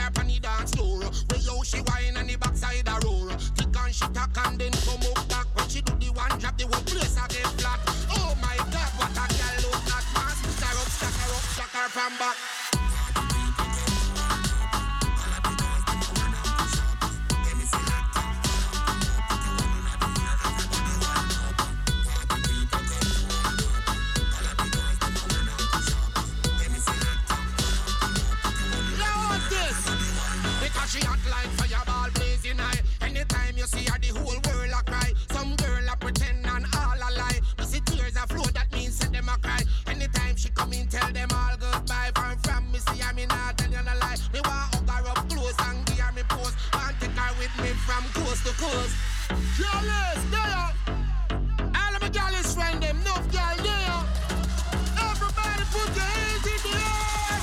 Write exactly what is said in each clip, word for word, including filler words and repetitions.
her on the dance floor. Where yo she whine on the backside a roar. Tick and she tack and then come up back. When she do the one drop, the whole place a get flat. Oh my God, what a girl look like. Man, stick her up, stack her up, stack her from back. She hot like fireball blazing high. Anytime you see her, the whole world a cry. Some girl a pretend and all a lie. You see tears a flow, that means set them a cry. Anytime she come in, tell them all goodbye. From from me, see her, me not tell you no lie. Me want hug her up close and give her me pose. Want take her with me from coast to coast. Jealous, there. All of my jealous friend, them enough girl there. Everybody put your hands in the air.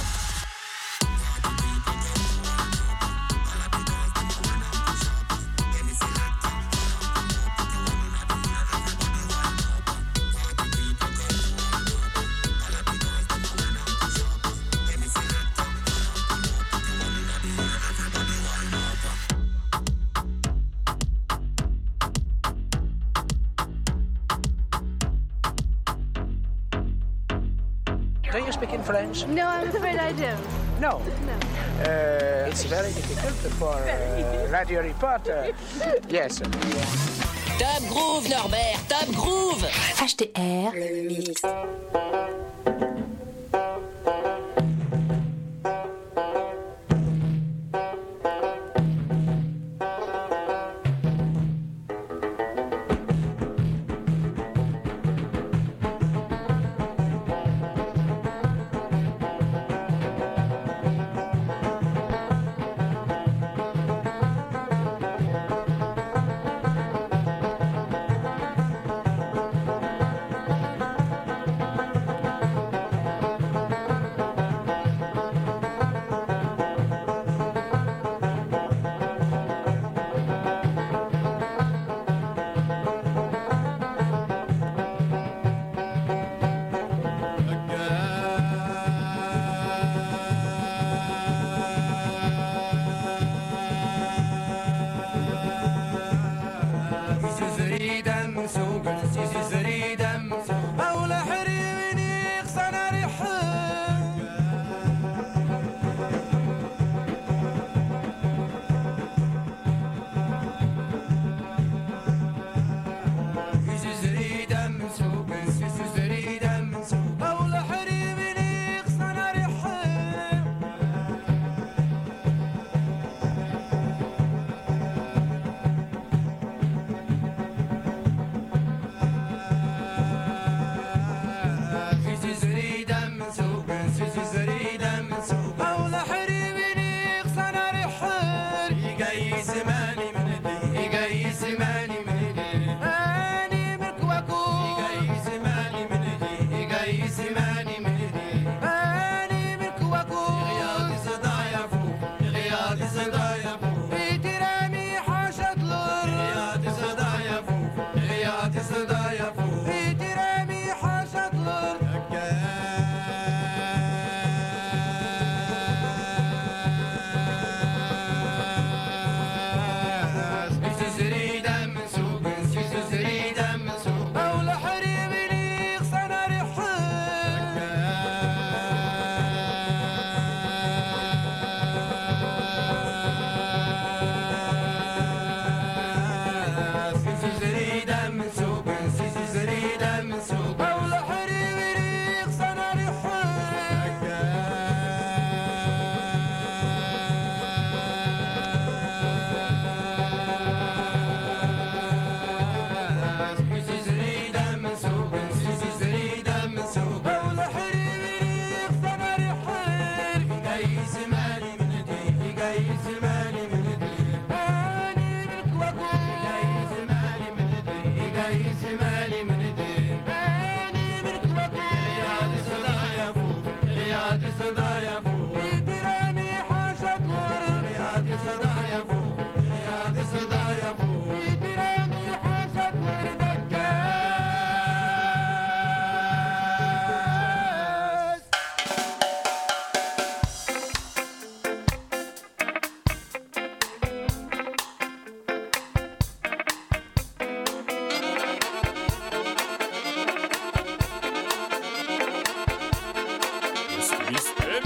Do you speak in French? No, I'm afraid I don't. No. No. Uh, it's very difficult for uh, radio reporter. Yes. Top Groove, Norbert, Top Groove. H T R. Le mix.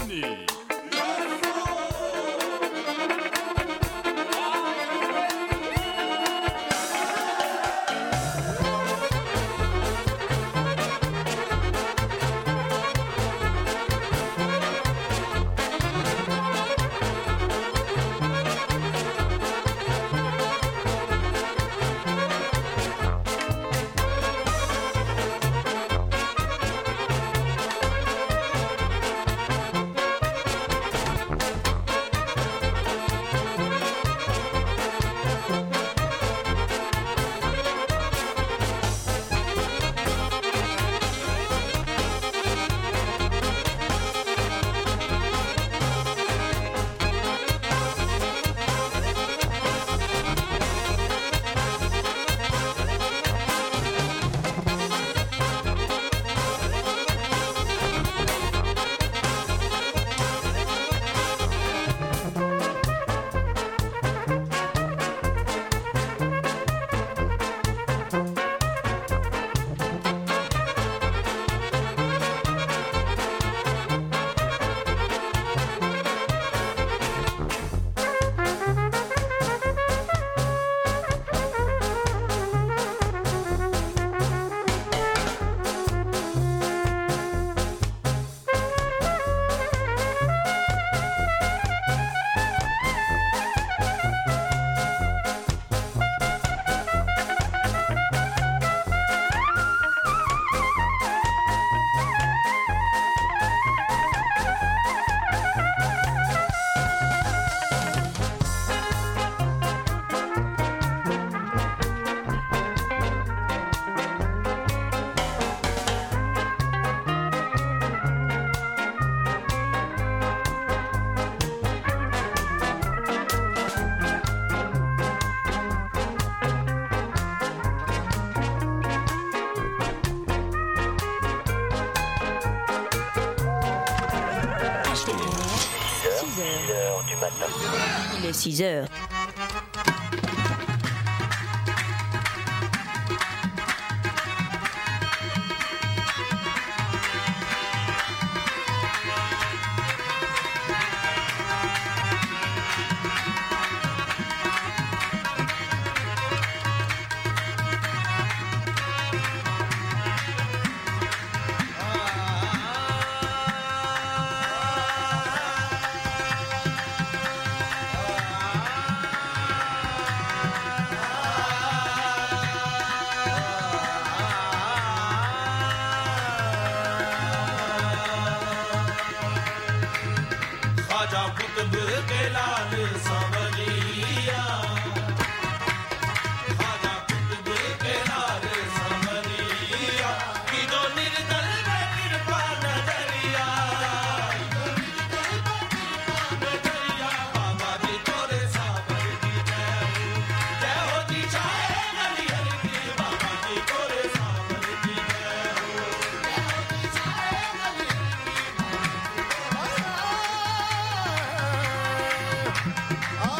money. Il est six heures. Ah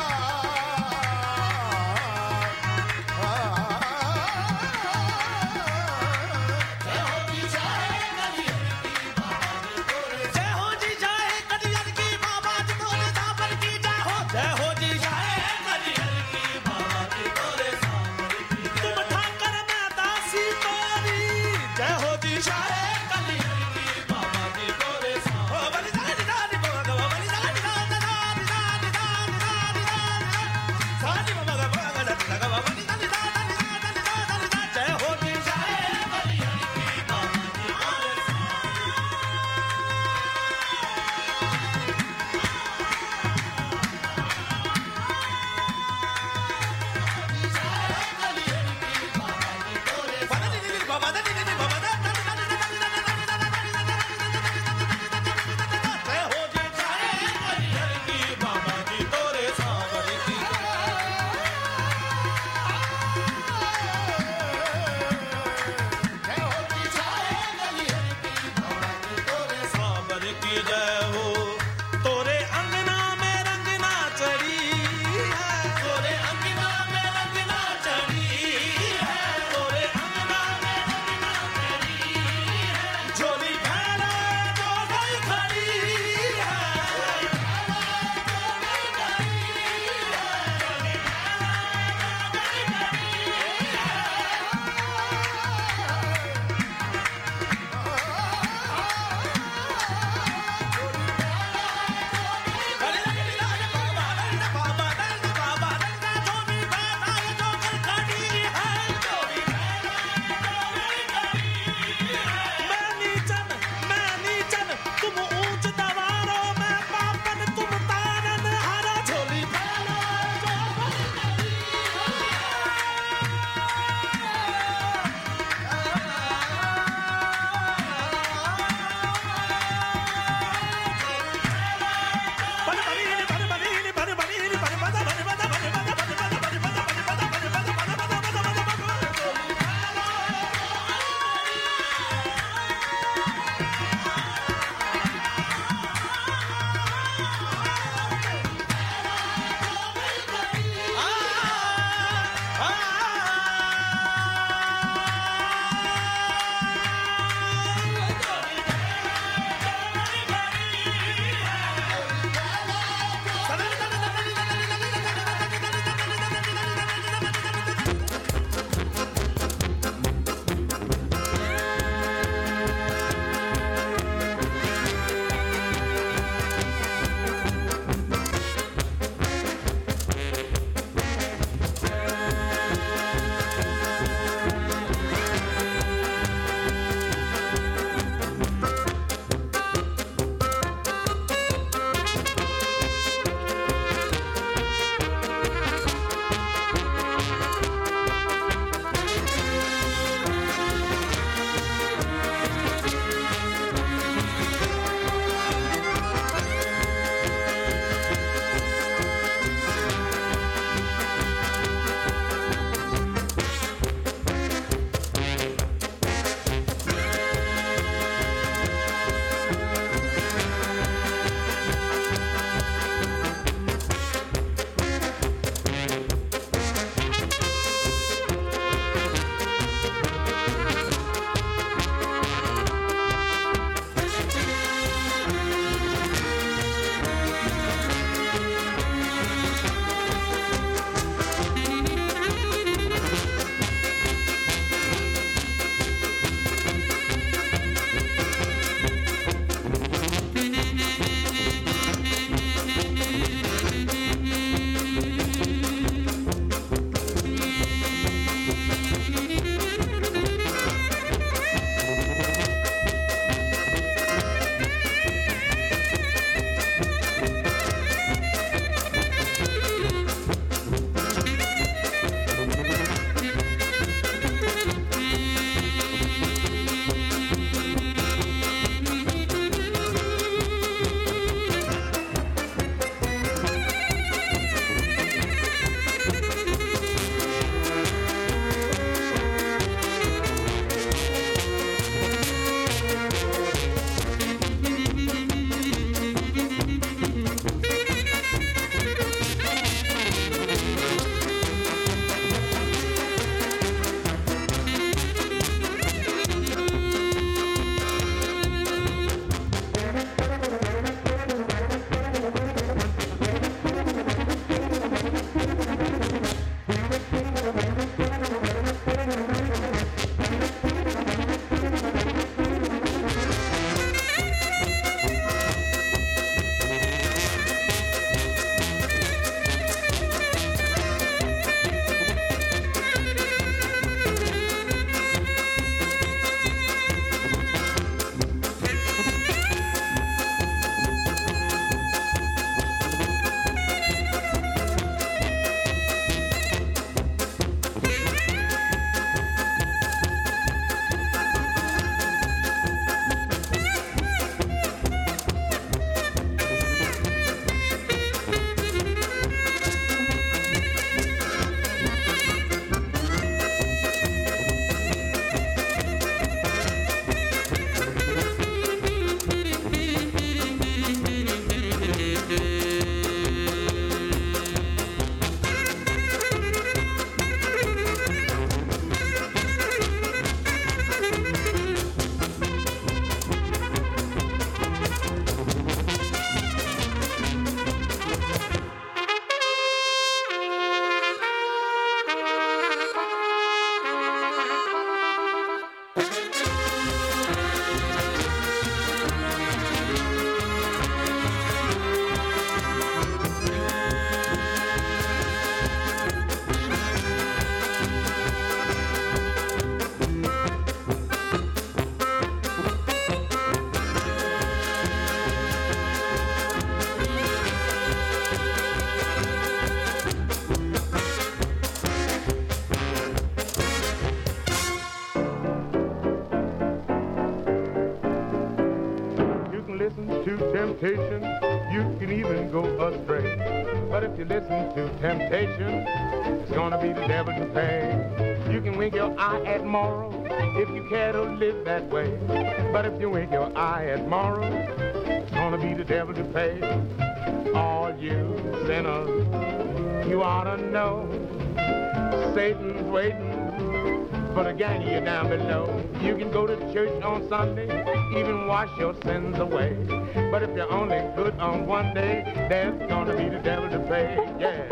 even go astray. But if you listen to temptation, it's gonna be the devil to pay. You can wink your eye at moral if you care to live that way. But if you wink your eye at moral, it's gonna be the devil to pay. All you sinners, you ought to know Satan's waiting for the gang of you down below. You can go to church on Sunday, even wash your sins away. But if you're only good on one day, there's gonna be the devil to pay, yeah.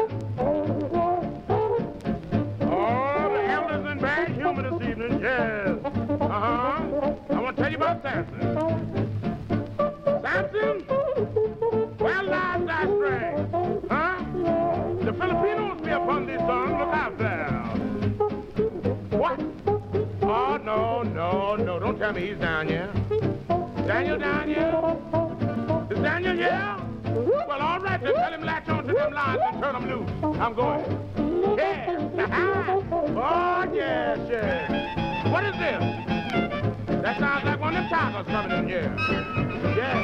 Oh, the elders in bad humor this evening, yes. Uh-huh. I want to tell you about Samson. Samson? Well, lies thy strength, huh? The Filipinos be upon this song, look out there. What? Oh, no, no, no, don't tell me he's down here. Daniel down here? Is Daniel here? Well, all right, then tell him latch on to them lines and turn them loose. I'm going. Yes. Oh, yes, yes. What is this? That sounds like one of them tigers coming in here. Yes.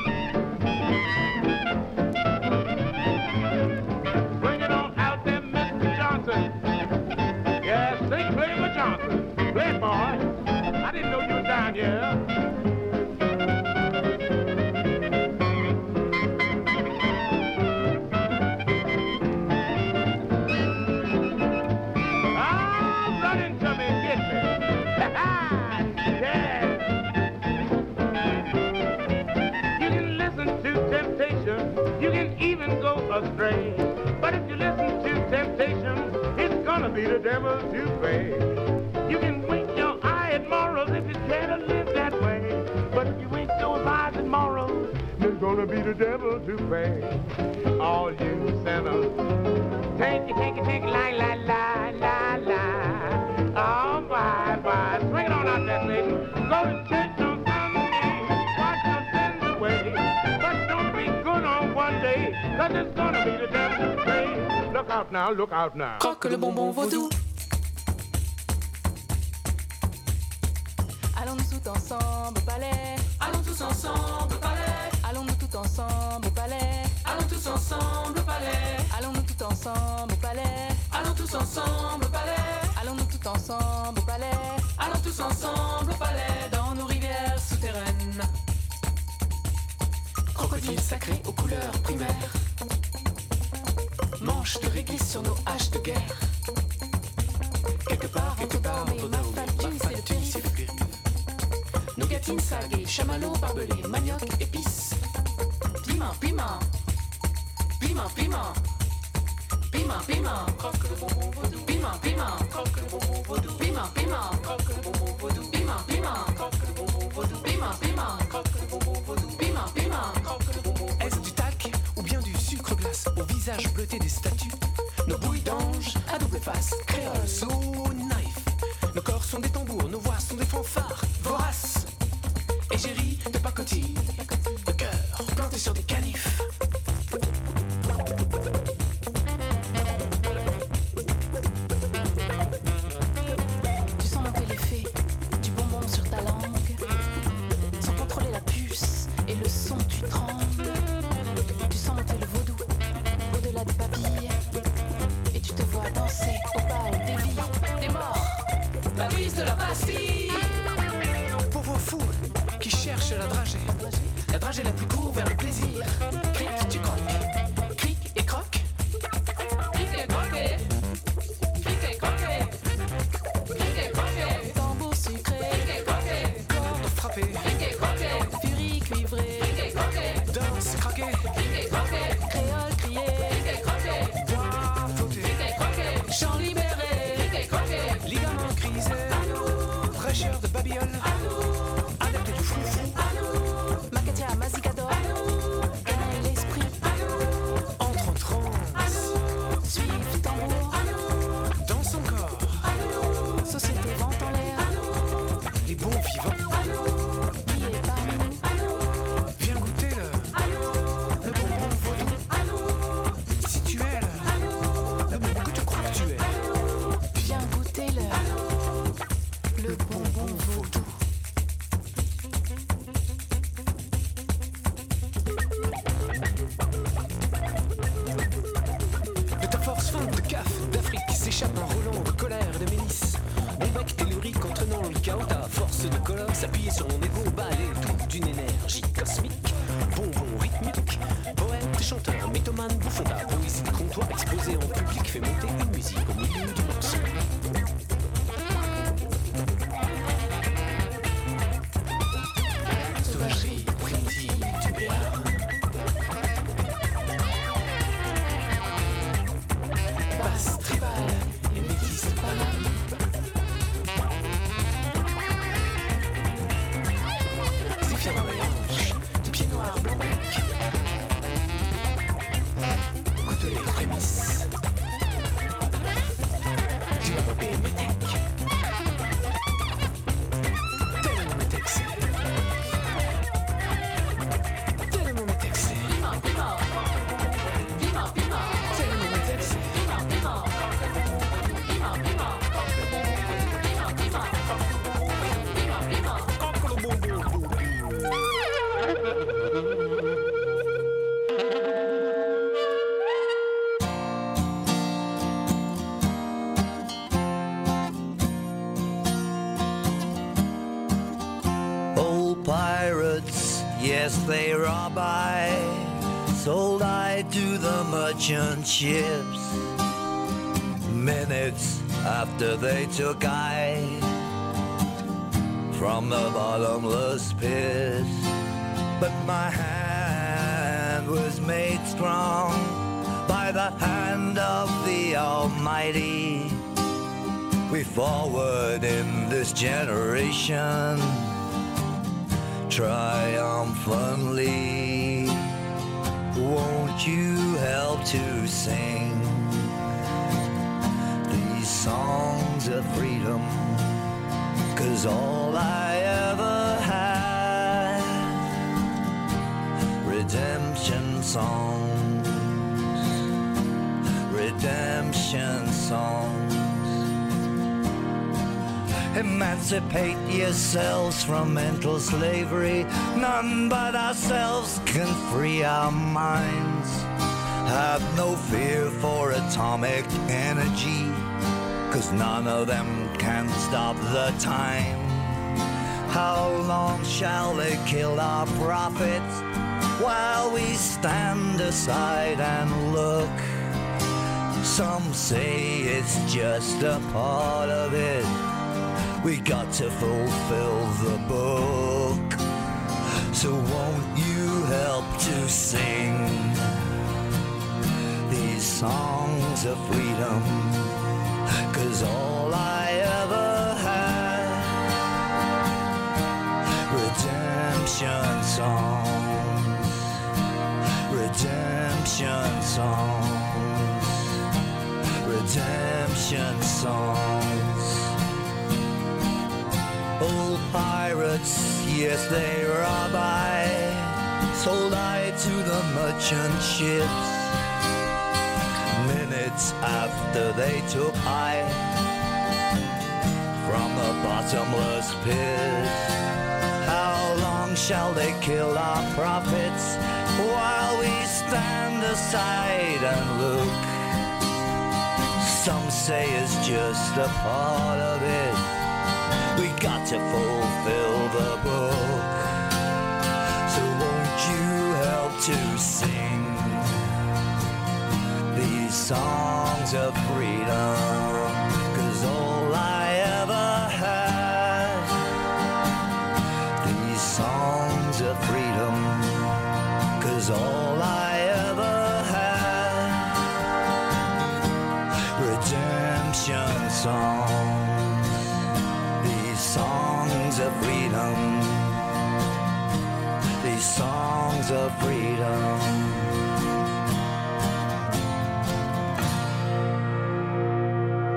Bring it on out there, Mister Johnson. Yes, sing Flavor Johnson. Play it, boy. I didn't know you was down here. Astray. But if you listen to temptation, it's gonna be the devil to pay. You can wink your eye at morals if you care to live that way. But if you wink those eyes at morals, it's gonna be the devil to pay. All you sinners, take it, take it, take it, la la la la la. Oh, why, why, swing it on out there, lady. Go to church on Sunday, wash your sins away. But don't be good on one day, cause it's gonna be the devil to pay. Look out now, look out now. Croque le bonbon vaudou. Allons-nous tout ensemble au palais. Allons tous ensemble au palais. Allons-nous tout ensemble au palais. Allons tous ensemble au palais. Allons-nous tout ensemble au palais. Allons tous ensemble au palais. Allons-nous tout ensemble au palais. Allons tous ensemble au palais. Dans nos rivières souterraines. Crocodile sacré aux couleurs primaires. Manches de réglisse sur nos haches de guerre. Quelque part, quelque part, entre nos Mafaltu, c'est le périph'. Nougatine salée, chamallow barbelé, manioc, épices. Piment, piment. Piment, piment. Piment, piment. Croque le bonbon vaudou. Piment, piment. Croque le bonbon vaudou. Piment, piment. Croque le bonbon vaudou. Piment, piment. Croque le bonbon vaudou. Piment, piment. Croque le bonbon vaudou. Piment, piment. Croque le bonbon vaudou. Est-ce du tac ou bien du sucre glace au visage bleuté des statues? Nos bouilles d'ange à double face, créole, so knife. Nos corps sont des tambours, nos voix sont des fanfares voraces. Égérie de pacotille, le cœur planté sur des canifs. Tu sens monter l'effet du bonbon sur ta langue. Sans contrôler la puce et le son, tu trembles. Tu sens monter le vaudou au-delà des papilles. Et tu te vois danser au bal des vies, des morts. La brise de la Bastille. Pour vos fous qui cherchent la dragée, la dragée la plus courte vers le plaisir. Cric, tu croques, cric et croque. Cric et croquet. Cric et croquet. Cric et croquet. Tambour sucré, Cric et croquet. Corde frappée, Cric et croquet. furie cuivrée, Cric et croquet. danse craquée, Cric et croquet. créole crié, Cric et croquet. bois flotté, Cric et croquet. chant libéré, Cric et croquet. ligament grisé, fraîcheur de babiole, adepte du foufou, Macatia, Mazicador, Gain et l'esprit, entre en transe, suivre tambour, dans son corps, société vente en l'air, les bons vivants. qui est parmi nous, Viens goûter le, le bonbon vaudou. lyrique entraînant le chaos à force de colosse. Appuyé sur mon égo, balai tout d'une énergie cosmique. Bonbon rythmique, poète, chanteur, mythomane, bouffon d'art, poésie de comptoir exposé en public fait monter une musique au milieu du morceau. Sauvagerie primitive du Béarn. Basse tribale et métisse de Paname. Zéphyr dans les hanches, de pieds noirs blanc bec. Écoutez les prémices du épopée métèque. Tellement métexé. Tellement métexé. Tellement métexé. Old pirates, yes, they rob I, sold I to the merchant ships. Minutes after they took I from the bottomless pit. But my hand was made strong by the hand of the Almighty. We forward in this generation triumphantly. Won't you help to sing these songs of freedom? 'Cause all I ever had, redemption songs, redemption songs. Emancipate yourselves from mental slavery. None but ourselves can free our minds. Have no fear for atomic energy, 'cause none of them can stop the time. How long shall they kill our prophets while we stand aside and look? Some say it's just a part of it. We got to fulfill the book. So won't you help to sing these songs of freedom? 'Cause all I ever had, redemption songs, redemption songs, redemption songs. Old pirates, yes, they rob I, sold I to the merchant ships. Minutes after they took I from the bottomless pit. How long shall they kill our prophets while we stand aside and look? Some say it's just a part of it. We got to fulfill the book. So won't you help to sing these songs of freedom? 'Cause all I ever had, these songs of freedom. 'Cause all I ever had, redemption songs, these songs of freedom, these songs of freedom.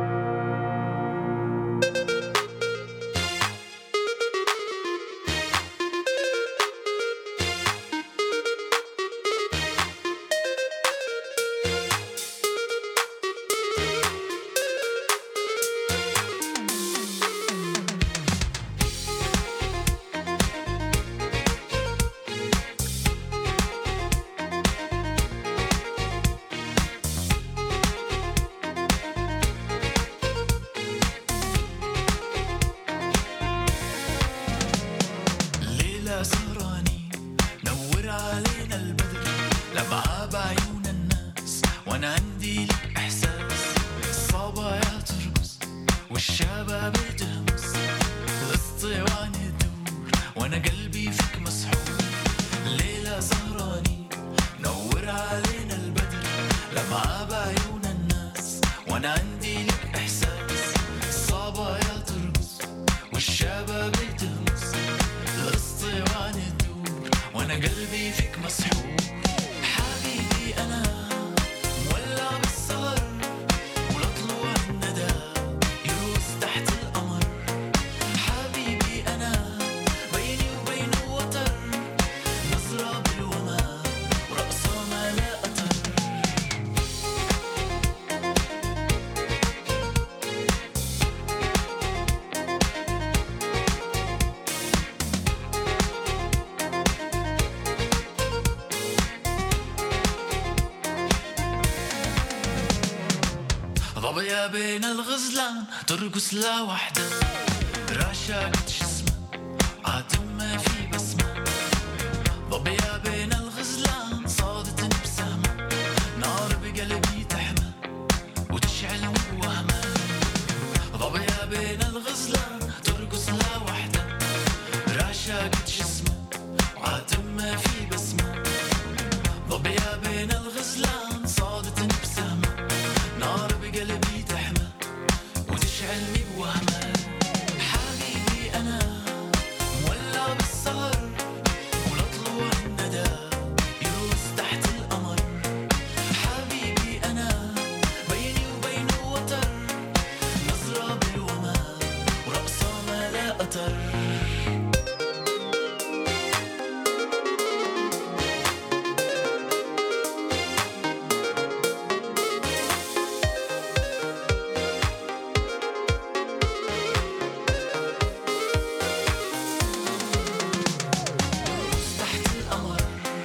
مع بعيون الناس وانا عندي لك احساس الصبايا ترقص والشباب تهمس الاسطوانة تدور وانا قلبي فيك مسحور حبيبي انا مولع بالسهر ولطلوع الندى يروس تحت القمر حبيبي انا بيني وبينه وتر نظرة بالوما ورقصة ما لا أثر ضبيا بين الغزلان ترقص لا وحدة راشقة جسمها عاتم ما في بسمة ضبيا بين الغزلان صادت بسهمة نار بقلبي تحمى وتشعل وهمة ضبيا بين الغزلان ترقص لا وحدة راشقة جسمها عاتم ما في بسمة ضبيا بين الغزلان صادت بسهمة نار بقلبي تحمى وتشعلني بوهمة حبيبي أنا مولع بالسهر ولطلوع الندى يروس تحت القمر حبيبي أنا بيني وبينه وتر نظرة بالوما ورقصة ما لا أثر تحت القمر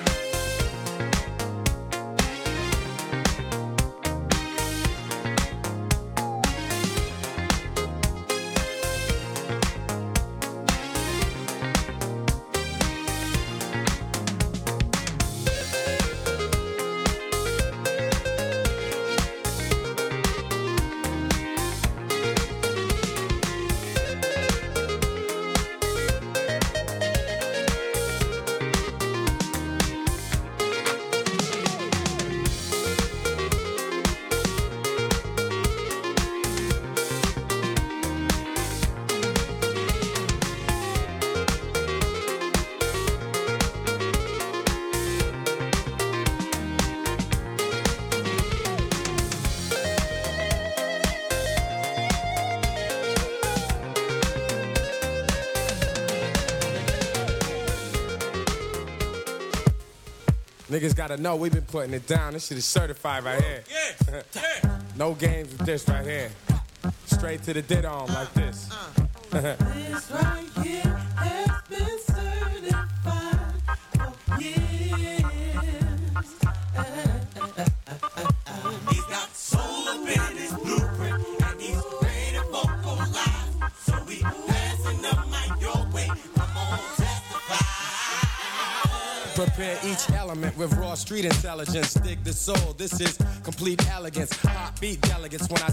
Niggas gotta know we been putting it down. This shit is certified right here. Yeah, yeah. No games with this right here. Straight to the did on like this. This right here has been certified for years. He's got soul up in his blueprint, and he's ready to vocalize. So we passing the mic your way. Come on, testify. Prepare each element with raw street intelligence. Dig the soul. This is complete elegance. Hot beat delegates when I